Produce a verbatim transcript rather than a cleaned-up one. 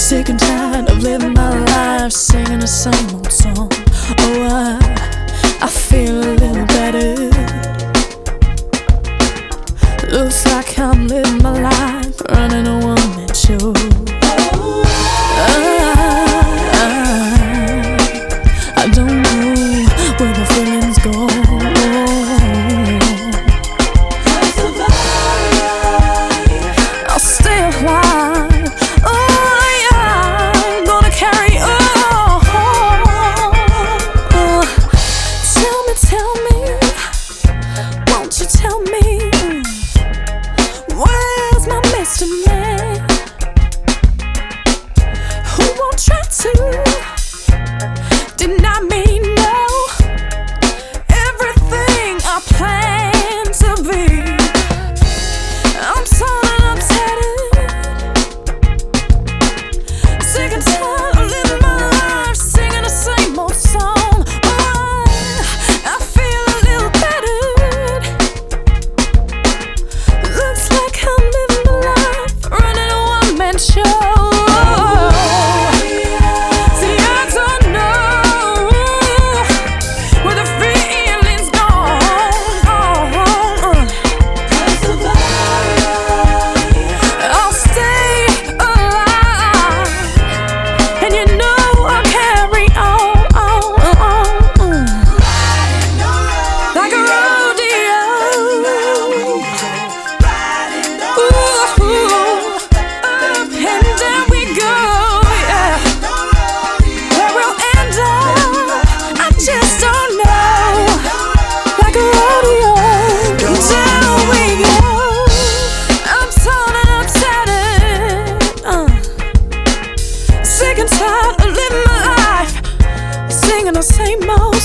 Sick and tired of living my life singing the same old song. Oh, I, I feel a little better. Looks like I'm living my life running a one-man show. I, I, I don't know where the feelings go. I'll stay alive. Tell me, won't you tell me, where's my Mister Man? Who won't try to deny me no everything I plan to be? I'm torn and I'm tattered, sick and tired of living my life singing the same old song. Sick and tired of living my life singing the same old